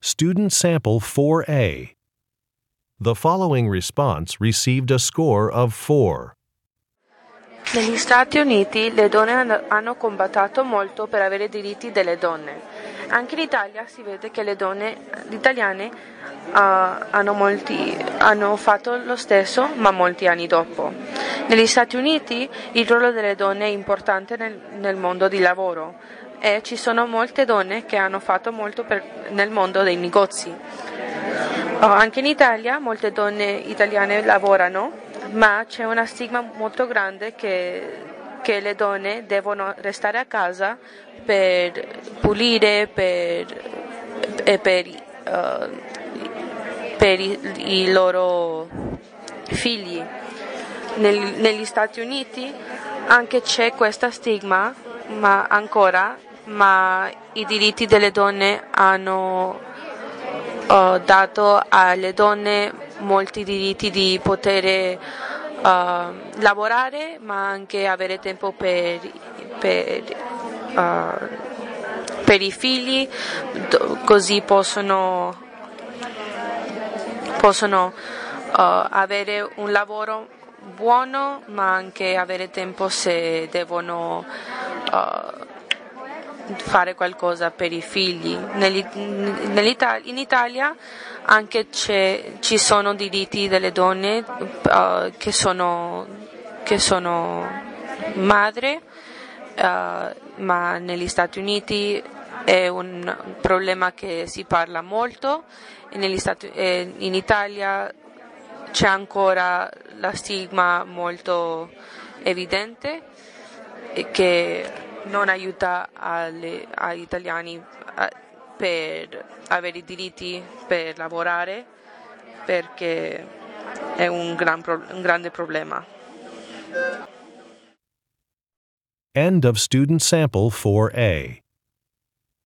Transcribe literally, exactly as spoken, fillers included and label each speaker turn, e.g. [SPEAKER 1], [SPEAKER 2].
[SPEAKER 1] Student Sample four A. The following response received a score of four.
[SPEAKER 2] Negli Stati Uniti le donne hanno- hanno combattato molto per avere i diritti delle donne. Anche in Italia si vede che le donne italiane uh, hanno, molti, hanno fatto lo stesso, ma molti anni dopo. Negli Stati Uniti il ruolo delle donne è importante nel, nel mondo di lavoro e ci sono molte donne che hanno fatto molto per, nel mondo dei negozi. Uh, anche in Italia molte donne italiane lavorano, ma c'è una stigma molto grande che, che le donne devono restare a casa per pulire per, e per, uh, per i, i loro figli. Nel- negli Stati Uniti anche c'è questa stigma, ma ancora, ma i diritti delle donne hanno uh, dato alle donne molti diritti di poter uh, lavorare, ma anche avere tempo per, per, uh, per i figli, do- così possono, possono uh, avere un lavoro buono, ma anche avere tempo se devono uh, fare qualcosa per i figli. Negli- nell'Ita- in Italia anche c'è, ci sono diritti delle donne uh, che sono, che sono madre, uh, ma negli Stati Uniti è un problema che si parla molto e negli Stati, eh, in Italia c'è ancora la stigma molto evidente e che non aiuta alle- agli italiani a- per avere i diritti per lavorare, perché è un, gran pro- un grande problema.
[SPEAKER 1] End of Student Sample four A.